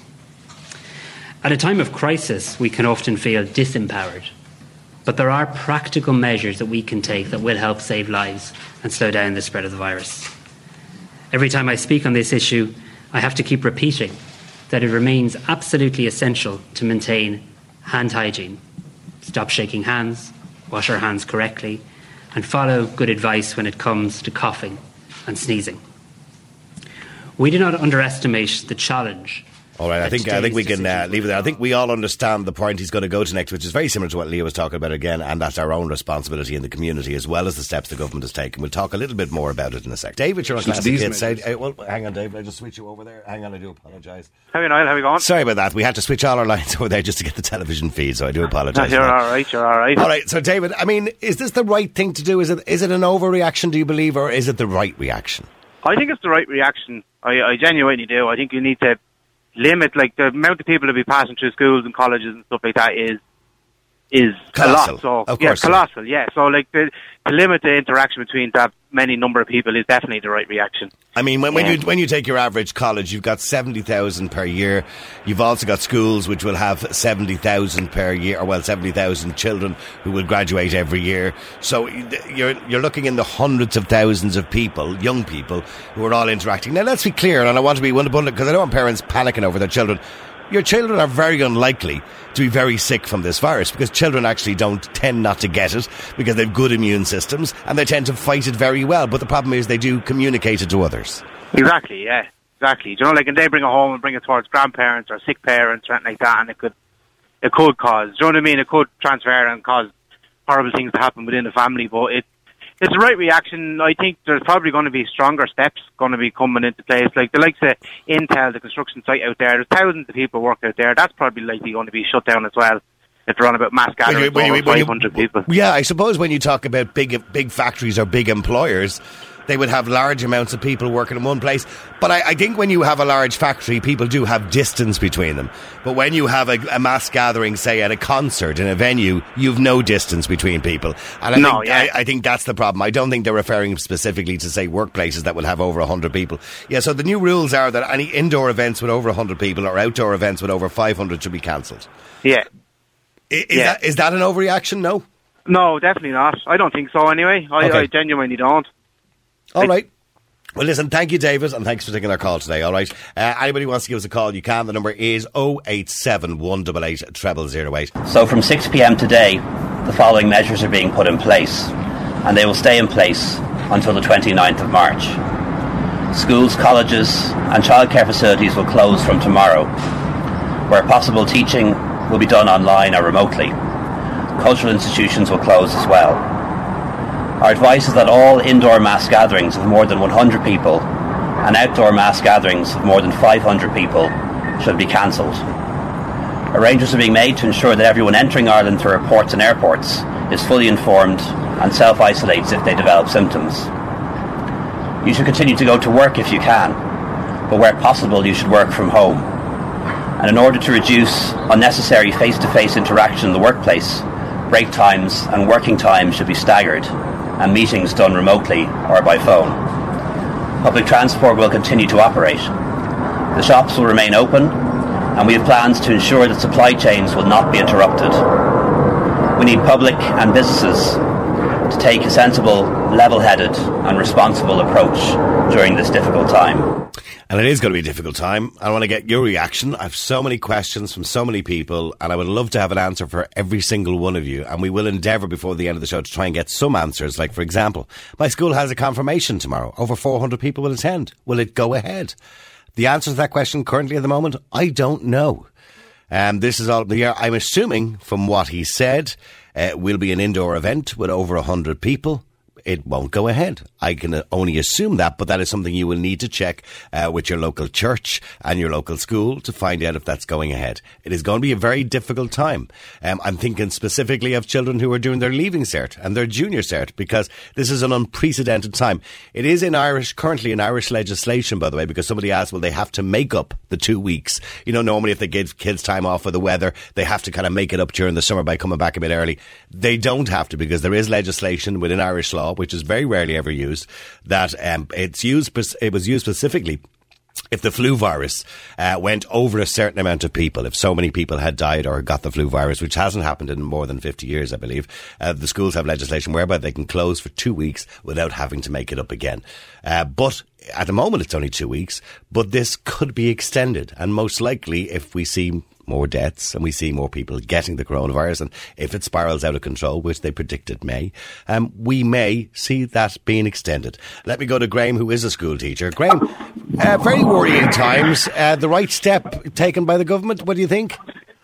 At a time of crisis, we can often feel disempowered, but there are practical measures that we can take that will help save lives and slow down the spread of the virus. Every time I speak on this issue, I have to keep repeating that it remains absolutely essential to maintain hand hygiene, stop shaking hands, wash our hands correctly, and follow good advice when it comes to coughing and sneezing. We do not underestimate the challenge. All right, I think I think we can uh, leave it there. I think we all understand the point he's going to go to next, which is very similar to what Leah was talking about again, and that's our own responsibility in the community as well as the steps the government has taken. We'll talk a little bit more about it in a sec. David, you're on Classic Hits. Uh, well, hang on, David, I just switch you over there. Hang on, I do apologise. How are you, Niall? How are you going? Sorry about that. We had to switch all our lines over there just to get the television feed, so I do apologise. No, you're all right, you're all right. All right, so David, I mean, is this the right thing to do? Is it is it an overreaction, do you believe, or is it the right reaction? I think it's the right reaction. I, I genuinely do. I think you need to limit, like, the amount of people that be passing through schools and colleges and stuff like that is is colossal. a lot. So of yeah, course, colossal. Yeah. So like the, to limit the interaction between that many number of people is definitely the right reaction. I mean, when, when yeah. you when you take your average college, you've got seventy thousand per year. You've also got schools which will have seventy thousand per year, or well, seventy thousand children who will graduate every year. So you're you're looking in the hundreds of thousands of people, young people, who are all interacting. Now, let's be clear, and I want to be one to put it because I don't want parents panicking over their children. Your children are very unlikely to be very sick from this virus because children actually don't tend not to get it because they have good immune systems and they tend to fight it very well. But the problem is they do communicate it to others. Exactly, yeah, exactly. Do you know, like, and they bring it home and bring it towards grandparents or sick parents or anything like that, and it could, it could cause, do you know what I mean? It could transfer and cause horrible things to happen within the family. But it, it's the right reaction. I think there's probably going to be stronger steps going to be coming into place. Like the likes of Intel, the construction site out there, there's thousands of people work out there. That's probably likely going to be shut down as well if they're on about mass gatherings of over five hundred people. Yeah, I suppose when you talk about big big factories or big employers, they would have large amounts of people working in one place. But I, I think when you have a large factory, people do have distance between them. But when you have a, a mass gathering, say at a concert in a venue, you've no distance between people. And I, no, think, yeah. I, I think that's the problem. I don't think they're referring specifically to, say, workplaces that will have over one hundred people. Yeah, so the new rules are that any indoor events with over one hundred people or outdoor events with over five hundred should be cancelled. Yeah. Is, yeah. That, is that an overreaction? No? No, definitely not. I don't think so anyway. I, okay. I genuinely don't. All right. Well, listen, thank you, David, and thanks for taking our call today, all right? Uh, anybody who wants to give us a call, you can. The number is oh eight seven, one eight eight, zero zero zero eight. So from six p.m. today, the following measures are being put in place, and they will stay in place until the twenty-ninth of March. Schools, colleges and childcare facilities will close from tomorrow. Where possible, teaching will be done online or remotely. Cultural institutions will close as well. Our advice is that all indoor mass gatherings of more than one hundred people and outdoor mass gatherings of more than five hundred people should be cancelled. Arrangements are being made to ensure that everyone entering Ireland through our ports and airports is fully informed and self-isolates if they develop symptoms. You should continue to go to work if you can, but where possible you should work from home. And in order to reduce unnecessary face-to-face interaction in the workplace, break times and working times should be staggered, and meetings done remotely or by phone. Public transport will continue to operate. The shops will remain open, and we have plans to ensure that supply chains will not be interrupted. We need public and businesses to take a sensible, level-headed and responsible approach during this difficult time. And it is going to be a difficult time. I want to get your reaction. I have so many questions from so many people, and I would love to have an answer for every single one of you. And we will endeavour before the end of the show to try and get some answers. Like, for example, my school has a confirmation tomorrow. Over four hundred people will attend. Will it go ahead? The answer to that question currently at the moment, I don't know. Um, this is all. I'm assuming from what he said, uh, it will be an indoor event with over one hundred people. It won't go ahead. I can only assume that, but that is something you will need to check uh, with your local church and your local school to find out if that's going ahead. It is going to be a very difficult time. Um, I'm thinking specifically of children who are doing their leaving cert and their junior cert, because this is an unprecedented time. It is in Irish, currently in Irish legislation, by the way, because somebody asked, well, they have to make up the two weeks. You know, normally if they give kids time off for the weather, they have to kind of make it up during the summer by coming back a bit early. They don't have to, because there is legislation within Irish law, which is very rarely ever used, that um, it's used. It was used specifically if the flu virus uh, went over a certain amount of people. If so many people had died or got the flu virus, which hasn't happened in more than fifty years, I believe, uh, the schools have legislation whereby they can close for two weeks without having to make it up again. Uh, but at the moment, it's only two weeks. But this could be extended, and most likely, if we see more deaths and we see more people getting the coronavirus, and if it spirals out of control, which they predict it may, um, we may see that being extended. Let me go to Graham, who is a school teacher. Graham, uh, very worrying times. Uh, the right step taken by the government, what do you think?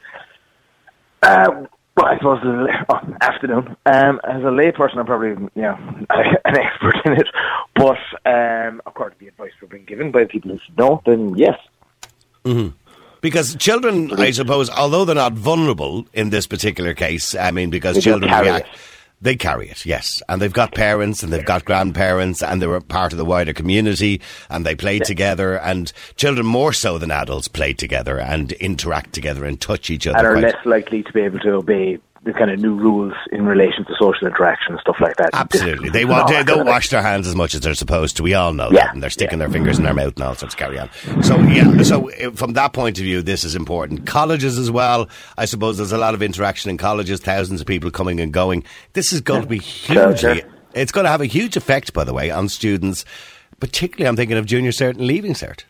Uh, well, I suppose, oh, afternoon. Um, as a layperson, I'm probably you know, an expert in it, but um, of course the advice we're being given by people who should know, then yes. Mm-hmm. Because children, I suppose, although they're not vulnerable in this particular case, I mean, because they children carry react, it. They carry it, yes. And they've got parents and they've got grandparents and they're a part of the wider community and they play yeah. together, and children more so than adults play together and interact together and touch each other. And are quite. less likely to be able to obey the kind of new rules in relation to social interaction and stuff like that. Absolutely. They, want, they don't wash their hands as much as they're supposed to. We all know yeah. that. And they're sticking yeah. their fingers in their mouth and all sorts of carry on. So, yeah, so from that point of view, this is important. Colleges as well. I suppose there's a lot of interaction in colleges, thousands of people coming and going. This is going to be hugely, it's going to have a huge effect, by the way, on students. Particularly, I'm thinking of junior cert and leaving cert.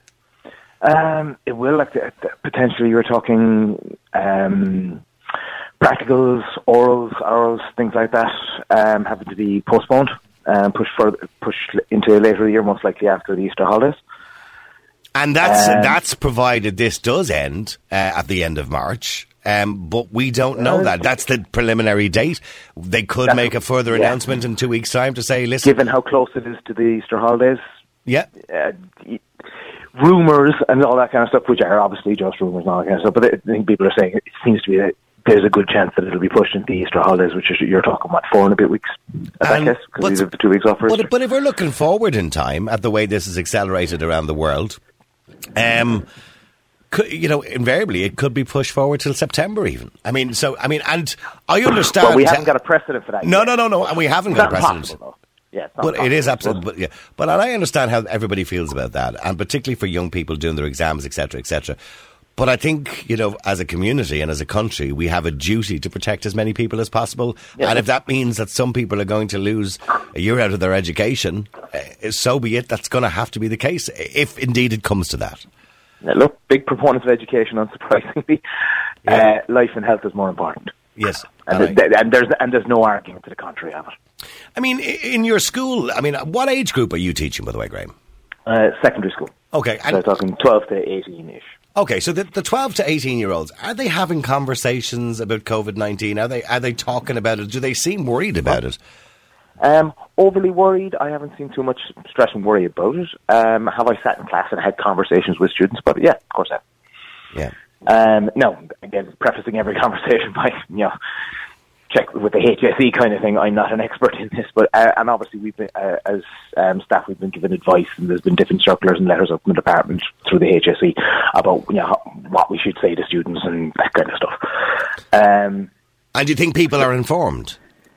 Um, it will, like, potentially, you're talking, um, practicals, orals, orals, things like that, um, having to be postponed and pushed further, pushed into later in the year, most likely after the Easter holidays. And that's um, that's provided this does end uh, at the end of March. Um, but we don't know uh, that. That's the preliminary date. They could make a further yeah. announcement in two weeks' time to say, listen. Given how close it is to the Easter holidays. Yeah. Uh, rumours and all that kind of stuff, which are obviously just rumours and all that kind of stuff, but I think people are saying it seems to be that there's a good chance that it'll be pushed into the Easter holidays, which is, you're talking, what, four and a bit weeks, I guess, because we have the two weeks off first. But, but if we're looking forward in time at the way this is accelerated around the world, um, could, you know, invariably it could be pushed forward till September even. I mean, so, I mean, and I understand... But we haven't got a precedent for that No, yet. no, no, no, and we haven't it's got a precedent. Possible, yeah, it's but possible, it is absolutely, but yeah. But and I understand how everybody feels about that, and particularly for young people doing their exams, et cetera, et cetera. But I think, you know, as a community and as a country, we have a duty to protect as many people as possible. Yeah. And if that means that some people are going to lose a year out of their education, uh, so be it. That's going to have to be the case, if indeed it comes to that. Now, look, big proponents of education, unsurprisingly. Yeah. Uh, life and health is more important. Yes. And, and, th- and, there's, and there's no argument to the contrary of it. I mean, in your school, I mean, what age group are you teaching, by the way, Graham? Uh, secondary school. Okay. And so I'm talking twelve to eighteen-ish. Okay, so the, the twelve to eighteen-year-olds, are they having conversations about COVID nineteen? Are they are they talking about it? Do they seem worried about it? Um, overly worried. I haven't seen too much stress and worry about it. Um, have I sat in class and had conversations with students about it? Yeah, of course I have. Yeah. Um, no, again, prefacing every conversation by, you know, check with the H S E kind of thing. I'm not an expert in this, but uh, and obviously we've been, uh, as um, staff, we've been given advice, and there's been different circulars and letters up from the department through the H S E about, you know, what we should say to students and that kind of stuff. Um, and do you think people are informed?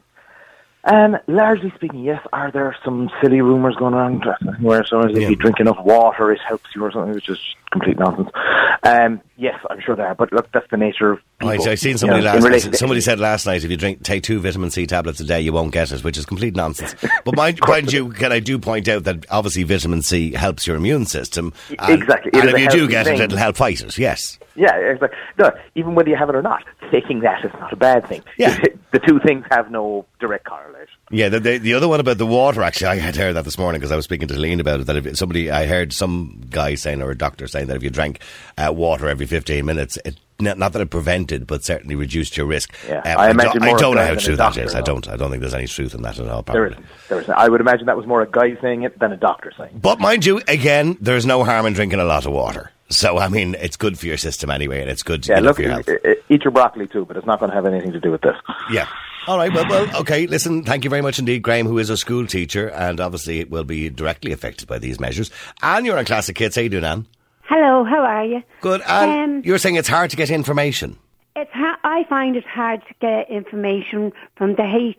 Um, largely speaking, yes. Are there some silly rumours going around where someone says if you drink enough water it helps you or something, which is complete nonsense. Um, Yes, I'm sure there are, but look, that's the nature of people. Right, I've seen somebody you know, last relation night. Somebody said last night if you drink take two vitamin C tablets a day, you won't get it, which is complete nonsense. But mind, mind you, can I do point out that obviously vitamin C helps your immune system. And, exactly. It and is if a you do healthy get thing. it, it'll help fight it, yes. Yeah, exactly. No, even whether you have it or not, taking that is not a bad thing. Yeah. The two things have no direct correlation. Yeah, the, the, the other one about the water, actually, I had heard that this morning because I was speaking to Lean about it, that if somebody, I heard some guy saying, or a doctor saying, that if you drank uh, water every fifteen minutes, it, not, not that it prevented, but certainly reduced your risk. Yeah, um, I I imagine don't, more I don't know of how that true than a that is. doctor, I no. don't. I don't think there's any truth in that at all, There probably. is, there is. I would imagine that was more a guy saying it than a doctor saying it. But mind you, again, there's no harm in drinking a lot of water. So, I mean, it's good for your system anyway, and it's good Yeah, you know, look, for your health. e- e- eat your broccoli too, but it's not going to have anything to do with this. Yeah. All right, well, well, okay, listen, thank you very much indeed, Graham, who is a school teacher, and obviously it will be directly affected by these measures. Anne, you're on Classic Hits. How you doing, Anne? Hello, how are you? Good. Anne, Um, you're saying it's hard to get information. It's ha- I find it hard to get information from the H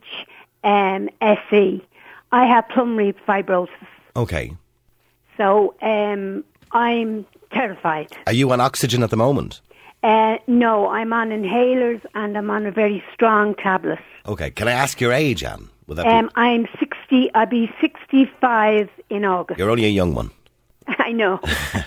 M S E. I have pulmonary fibrosis, Okay. so um, I'm terrified. Are you on oxygen at the moment? Uh, no, I'm on inhalers and I'm on a very strong tablet. Okay. Can I ask your age, Anne? Would that Um, I'm sixty. I'll be sixty-five in be... August. You're only a young one. I know.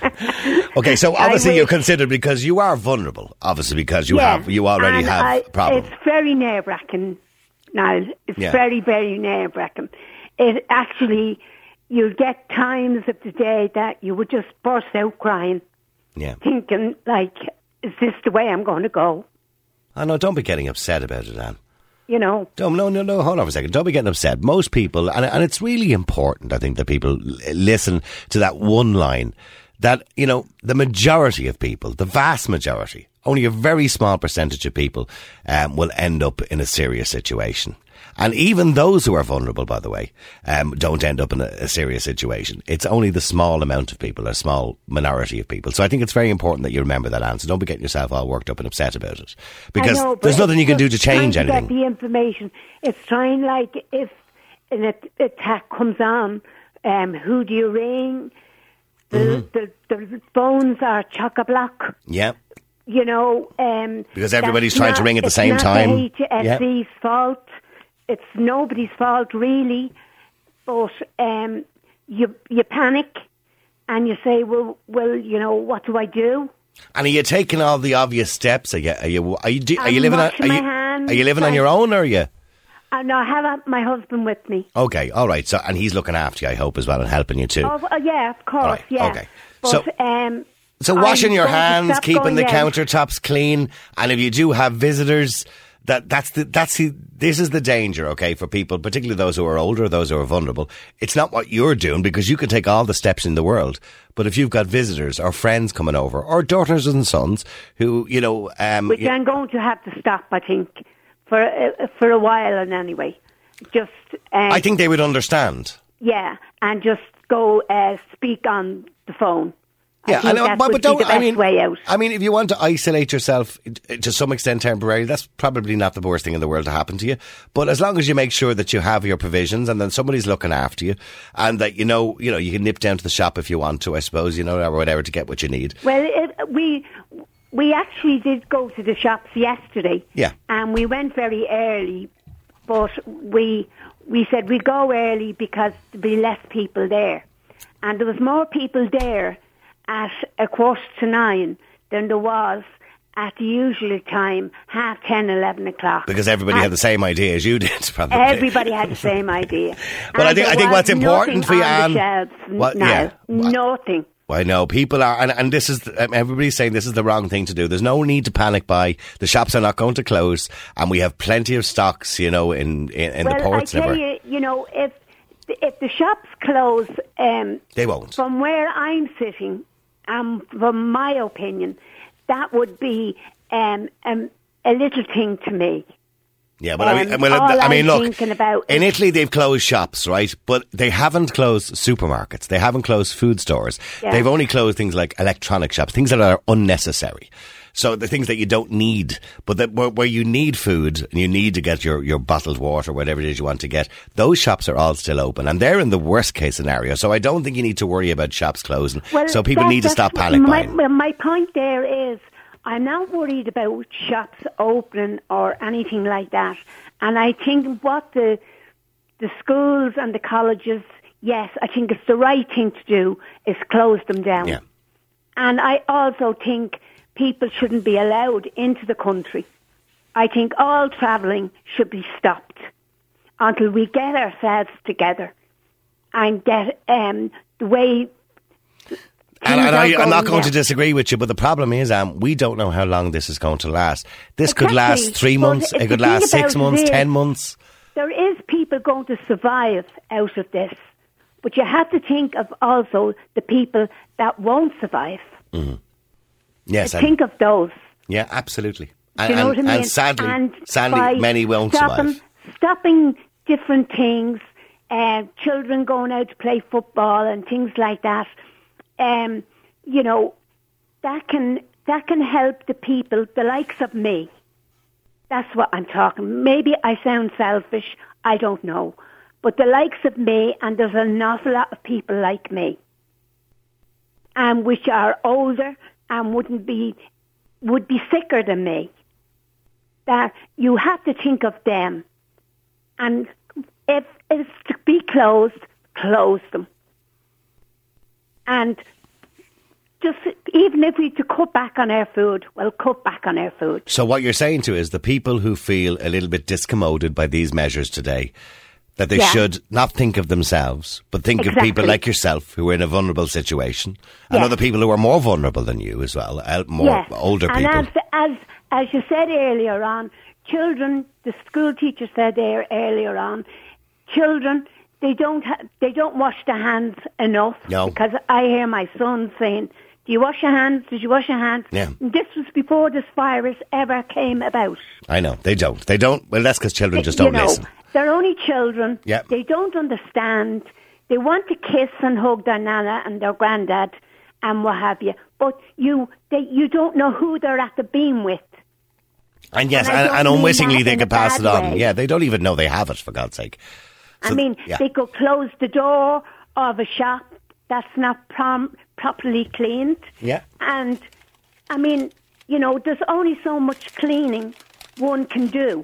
Okay, so I obviously you're wish- considered because you are vulnerable. Obviously, because you Yeah, have you already and have I- problems. It's very nerve wracking, Niall. It's Yeah. very, very nerve wracking. It actually, you'll get times of the day that you would just burst out crying, Yeah. thinking like, "Is this the way I'm going to go?" I know. Don't be getting upset about it, Anne. You know. Don't, no, no, no, hold on for a second. Don't be getting upset. Most people, and, and it's really important, I think, that people l- listen to that one line that, you know, the majority of people, the vast majority, only a very small percentage of people um, will end up in a serious situation. And even those who are vulnerable, by the way, um, don't end up in a, a serious situation. It's only the small amount of people, a small minority of people. So I think it's very important that you remember that answer. Don't be getting yourself all worked up and upset about it. Because I know, but there's nothing it's you can do to just trying change to anything. Get the information. It's trying like if an at- attack comes on, um, who do you ring? The, Mm-hmm. the, the phones are chock-a-block. Yeah. You know, um, Because everybody's that's trying to not- ring at the it's same not time. The H S E's Yeah. fault. It's nobody's fault really, but um, you you panic and you say, well, well, you know, what do I do? And are you taking all the obvious steps? Are you are you are you, do, are you I'm living on, washing are my you, hands, are you living on like- your own, or are you? Uh, no, I have uh, my husband with me. Okay, all right. So and he's looking after you, I hope, as well, and helping you too. Oh, uh, yeah, of course, All right, yeah. okay. But, So- um, So washing I'm your going to hands, stop keeping going the out. countertops clean, and if you do have visitors, that that's the that's the this is the danger, okay, for people, particularly those who are older, those who are vulnerable. It's not what you're doing because you can take all the steps in the world, but if you've got visitors or friends coming over or daughters and sons who you know, um, Which you- I'm going to have to stop, I think, for uh, for a while. And anyway, just um, I think they would understand. yeah, and just go uh, speak on the phone. I Yeah, think I know, that but, would but don't. be the best I mean, way out. I mean, if you want to isolate yourself to some extent temporarily, that's probably not the worst thing in the world to happen to you. But as long as you make sure that you have your provisions and then somebody's looking after you, and that you know, you know, you can nip down to the shop if you want to, I suppose, you know, or whatever to get what you need. Well, it, we we actually did go to the shops yesterday. Yeah. And we went very early, but we we said we'd go early because there'd be less people there. And there was more people there at a quarter to nine than there was at the usual time, half ten, eleven o'clock. Because everybody And had the same idea as you did, probably. Everybody had the same idea. Well, I And think- I there think was what's important nothing for you, on Anne- the shelves What- now. yeah. Nothing. I know people are, and, and this is um, everybody's saying this is the wrong thing to do. There's no need to panic buy. The shops are not going to close, and we have plenty of stocks, you know, in in, in well, the ports. I and tell everywhere. you, you know, if if the shops close, um, They won't. From where I'm sitting, um, from my opinion, that would be um, um, a little thing to me. Yeah, but I mean, Um, well, all I mean, I'm look, thinking about in is- Italy they've closed shops, right? But they haven't closed supermarkets. They haven't closed food stores. Yeah. They've only closed things like electronic shops, things that are unnecessary. So the things that you don't need, but that where, where you need food and you need to get your, your bottled water, whatever it is you want to get, those shops are all still open, and they're in the worst case scenario. So I don't think you need to worry about shops closing. Well, so people that- need to that's stop what panic my, buying. well, my point there is, I'm not worried about shops opening or anything like that. And I think what the the schools and the colleges, yes, I think it's the right thing to do is close them down. Yeah. And I also think people shouldn't be allowed into the country. I think all travelling should be stopped until we get ourselves together and get um, the way... And, and I, I'm not going now. to disagree with you, but the problem is, um, we don't know how long this is going to last. This Exactly. could last three But months, the it could thing last six about it months, is, ten months. There is people going to survive out of this, but you have to think of also the people that won't survive. Mm-hmm. Yes, and, think of those. yeah, absolutely. Do And, you know and, what I mean? and sadly, And sadly, by many won't stopping, survive. Stopping different things, uh, children going out to play football and things like that. Um, you know, that can that can help the people, the likes of me. That's what I'm talking. Maybe I sound selfish. I don't know, but the likes of me, and there's an awful lot of people like me, and which are older and wouldn't be would be sicker than me. That you have to think of them, and if it's to be closed, close them, and just even if we to cut back on our food, well, cut back on our food. So what you're saying to is the people who feel a little bit discommoded by these measures today, that they Yeah. should not think of themselves, but think of Exactly. people like yourself who are in a vulnerable situation, and Yes. other people who are more vulnerable than you as well, uh, more Yes. older and people. as as as you said earlier on, children. The school teacher said there earlier on, children they don't ha- they don't wash their hands enough. No. Because I hear my son saying, "Do you wash your hands? Did you wash your hands?" Yeah. And this was before this virus ever came about. I know, they don't. They don't. Well, that's because children just you don't know, listen. They're only children. Yep. They don't understand. They want to kiss and hug their nana and their granddad and what have you. But you, they, you don't know who they're at the beam with. And yes, And I and, don't and mean unwittingly that they in could a pass it bad on. way. Yeah, they don't even know they have it, for God's sake. I So, mean, yeah. they could close the door of a shop that's not prom- properly cleaned. Yeah. And, I mean, you know, there's only so much cleaning one can do.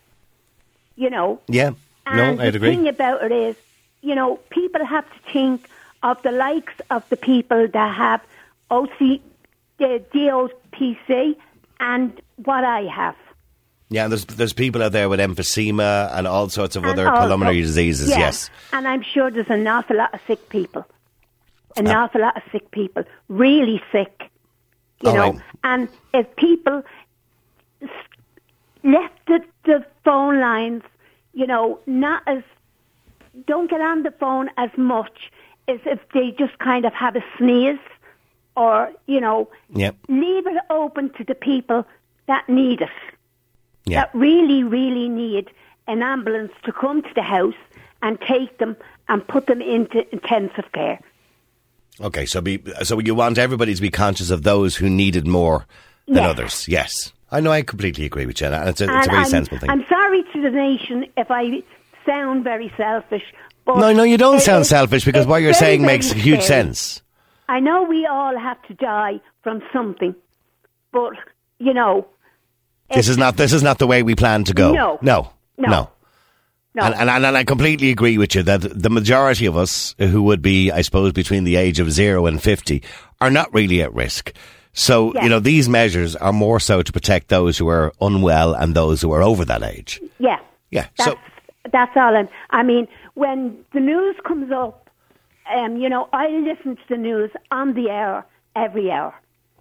You know. Yeah. And No, I'd the agree. thing about it is, you know, people have to think of the likes of the people that have O C, the D O P C and what I have. Yeah, there's there's people out there with emphysema and all sorts of And other also- pulmonary diseases, yeah, yes. And I'm sure there's an awful lot of sick people. An awful lot of sick people. Really sick. You All know. right. And if people s- left the, the phone lines, you know, not as, don't get on the phone as much as if they just kind of have a sneeze or, you know, Yep. leave it open to the people that need it. Yeah. That really, really need an ambulance to come to the house and take them and put them into intensive care. Okay, so be so you want everybody to be conscious of those who need it more than Yes. others. Yes. I know, I completely agree with you, and it's a, it's a And very I'm, sensible thing. I'm sorry to the nation if I sound very selfish. But no, no, you don't it- sound it's- selfish, because it's what you're very, saying very makes huge scary. sense. I know we all have to die from something, but, you know... This is not this is not the way we plan to go. No. No. No. No. No. And, and, and I completely agree with you that the majority of us who would be, I suppose, between the age of zero and fifty are not really at risk. So, Yeah. you know, these measures are more so to protect those who are unwell and those who are over that age. Yeah. Yeah. That's, So, that's all. I'm, I mean, when the news comes up, um, you know, I listen to the news on the air every hour.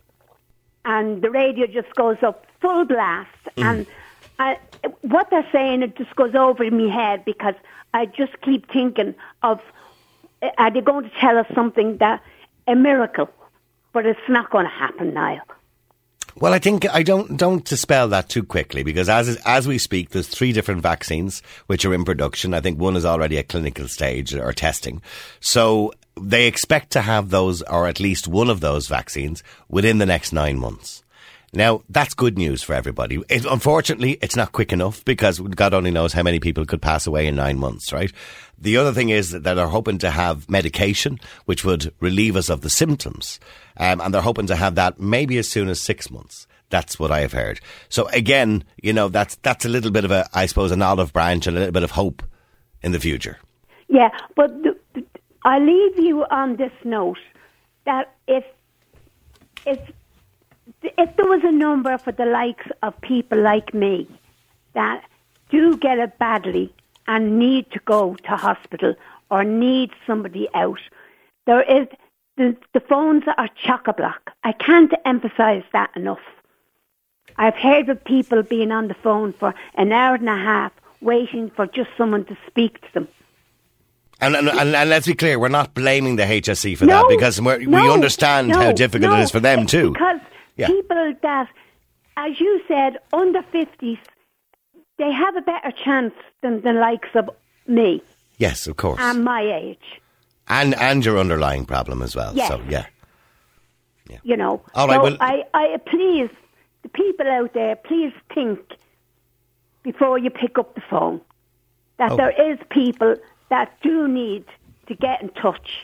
And the radio just goes up full blast. Mm. And I, what they're saying, it just goes over in my head because I just keep thinking of, are they going to tell us something that, a miracle? But it's not going to happen, Niall. well, I think I don't don't dispel that too quickly, because as as we speak, there's three different vaccines which are in production. I think one is already at clinical stage or testing. So they expect to have those, or at least one of those vaccines, within the next nine months. Now, that's good news for everybody. It, unfortunately, it's not quick enough, because God only knows how many people could pass away in nine months, right? The other thing is that they're hoping to have medication which would relieve us of the symptoms. Um, and they're hoping to have that maybe as soon as six months. That's what I have heard. So again, you know, that's that's a little bit of a, I suppose, an olive branch and a little bit of hope in the future. Yeah, but the, the, I leave you on this note that if if if there was a number for the likes of people like me that do get it badly and need to go to hospital or need somebody out, there is the, the phones are chock-a-block. I can't emphasise that enough. I've heard of people being on the phone for an hour and a half waiting for just someone to speak to them. And, and, and, and let's be clear, we're not blaming the H S E for no, that, because we're, no, we understand no, how difficult no, it is for them too. Because yeah. people that, as you said, under fifties, they have a better chance than the likes of me. Yes, of course. And my age. And and your underlying problem as well. Yes. So, yeah. yeah. You know. All right, so well, I, I please, the people out there, please think before you pick up the phone that oh. there is people that do need to get in touch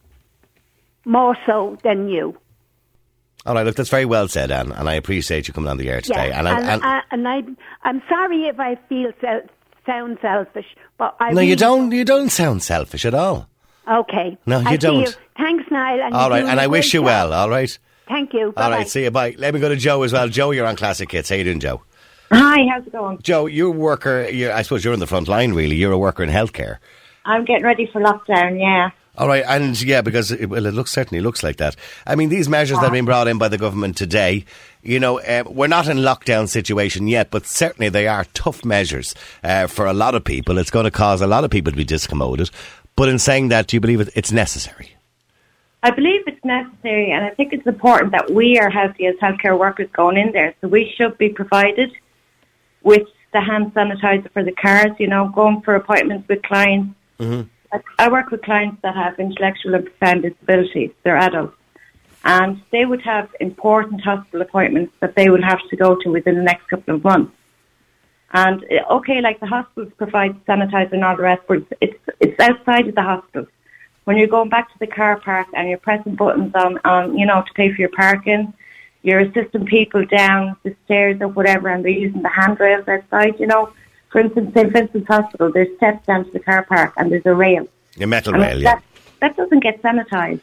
more so than you. All right, look, that's very well said, Anne, and I appreciate you coming on the air today. Yeah, and and, I, and, I, and I, I'm sorry if I feel sel- sound selfish, but I no, really you don't. You don't sound selfish at all. Okay. No, you I don't. You. Thanks, Niall. And all right, and I wish you job. well. All right. Thank you. Bye-bye. All right, see you. Bye. Let me go to Joe as well. Joe, you're on Classic Hits. How you doing, Joe? Hi, how's it going? Joe, you're a worker. You're, I suppose you're in the front line, really. You're a worker in healthcare. I'm getting ready for lockdown, yeah. All right, and yeah, because it, well, it looks certainly looks like that. I mean, these measures that have been brought in by the government today, you know, uh, we're not in lockdown situation yet, but certainly they are tough measures uh, for a lot of people. It's going to cause a lot of people to be discommoded. But in saying that, do you believe it's necessary? I believe it's necessary, and I think it's important that we are healthy as healthcare workers going in there. So we should be provided with the hand sanitizer for the cars, you know, going for appointments with clients. Mm-hmm. I work with clients that have intellectual and profound disabilities. They're adults. And they would have important hospital appointments that they will have to go to within the next couple of months. And, okay, like the hospitals provide sanitizer and all the rest, but it's, it's outside of the hospital. When you're going back to the car park and you're pressing buttons on, on, you know, to pay for your parking, you're assisting people down the stairs or whatever, and they're using the handrails outside, you know. For instance, Saint Vincent's Hospital, there's steps down to the car park and there's a rail. A metal and rail, that, yeah. That doesn't get sanitised.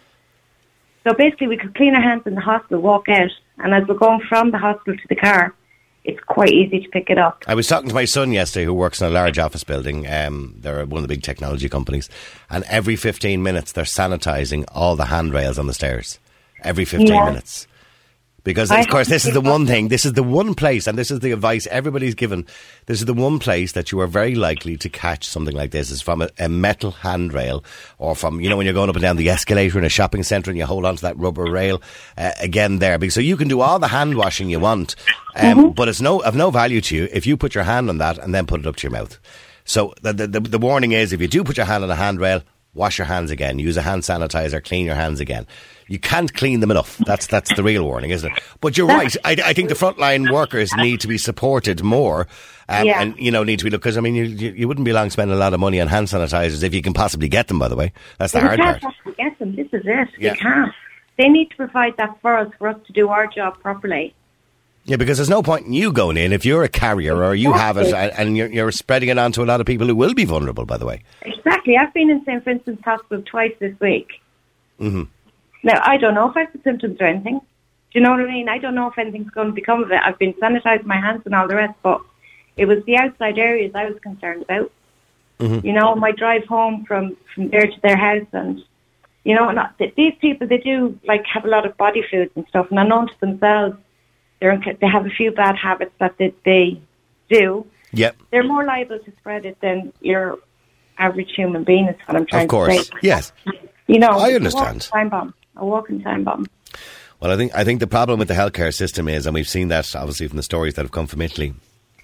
So basically we could clean our hands in the hospital, walk out, and as we're going from the hospital to the car, it's quite easy to pick it up. I was talking to my son yesterday who works in a large office building. Um, they're one of the big technology companies. And every fifteen minutes they're sanitising all the handrails on the stairs. Every fifteen yeah. minutes. Because, of course, this is the one thing, this is the one place, and this is the advice everybody's given, this is the one place that you are very likely to catch something like this, is from a, a metal handrail, or from, you know, when you're going up and down the escalator in a shopping centre and you hold onto that rubber rail, uh, again there. So you can do all the hand washing you want, um, mm-hmm. but it's no of no value to you if you put your hand on that and then put it up to your mouth. So the, the, the warning is, if you do put your hand on a handrail, wash your hands again, use a hand sanitizer, clean your hands again. You can't clean them enough. That's that's the real warning, isn't it? But you're right. I, I think the frontline workers need to be supported more, um, yeah. and you know need to be looked, because I mean you, you you wouldn't be long spending a lot of money on hand sanitizers if you can possibly get them. By the way, that's the well, hard you part. can't possibly get them. This is it. Yeah. You can't. They need to provide that for us for us to do our job properly. Yeah, because there's no point in you going in if you're a carrier or you exactly. have it, and you're, you're spreading it on to a lot of people who will be vulnerable. By the way, exactly. I've been in Saint Vincent's Hospital twice this week. Mm-hmm. Now, I don't know if I have the symptoms or anything. Do you know what I mean? I don't know if anything's going to become of it. I've been sanitising my hands and all the rest, but it was the outside areas I was concerned about. Mm-hmm. You know, my drive home from, from there to their house, and, you know, not, these people, they do, like, have a lot of body fluids and stuff, and unknown to themselves, they're, they have a few bad habits that they, they do. Yep. They're more liable to spread it than your average human being, is what I'm trying of course. to say. Yes. You know, I understand. A time bomb. A walking time bomb. Well, I think I think the problem with the healthcare system is, and we've seen that obviously from the stories that have come from Italy,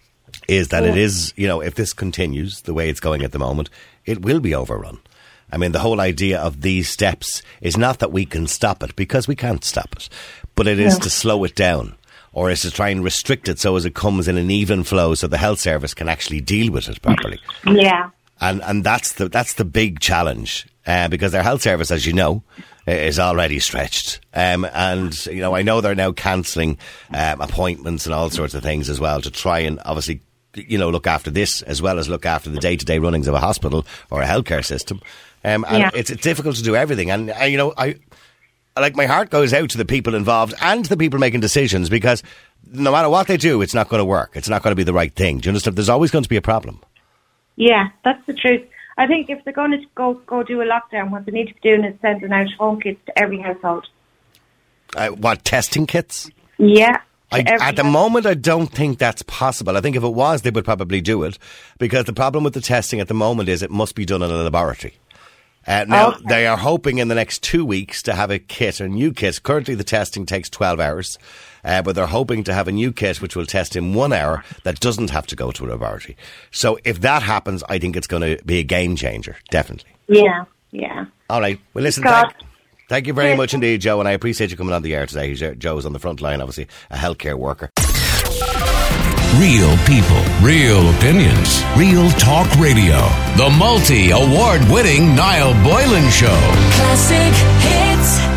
is that yeah. it is, you know, if this continues the way it's going at the moment, it will be overrun. I mean, the whole idea of these steps is not that we can stop it, because we can't stop it, but it is yeah. to slow it down, or is to try and restrict it so as it comes in an even flow so the health service can actually deal with it properly. Yeah. And and that's the that's the big challenge, uh, because their health service, as you know, is already stretched. Um, and, you know, I know they're now cancelling um, appointments and all sorts of things as well to try and obviously, you know, look after this as well as look after the day-to-day runnings of a hospital or a healthcare system. Um, and Yeah. it's, it's difficult to do everything. And, uh, you know, I like my heart goes out to the people involved and the people making decisions, because no matter what they do, it's not going to work. It's not going to be the right thing. Do you understand? There's always going to be a problem. Yeah, that's the truth. I think if they're going to go go do a lockdown, what they need to be doing is sending out home kits to every household. Uh, what, testing kits? Yeah. I, at the moment, I don't think that's possible. I think if it was, they would probably do it, because the problem with the testing at the moment is it must be done in a laboratory. Uh, now, Okay. they are hoping in the next two weeks to have a kit, a new kit. Currently, the testing takes twelve hours, uh, but they're hoping to have a new kit which will test in one hour that doesn't have to go to a laboratory. So if that happens, I think it's going to be a game changer, definitely. Yeah, yeah. All right. Well, listen, God. thank, thank you very Yes. much indeed, Joe, and I appreciate you coming on the air today. Jo- Joe's on the front line, obviously, a healthcare worker. Real people, real opinions, real talk radio. The multi-award winning Niall Boylan Show. Classic hits.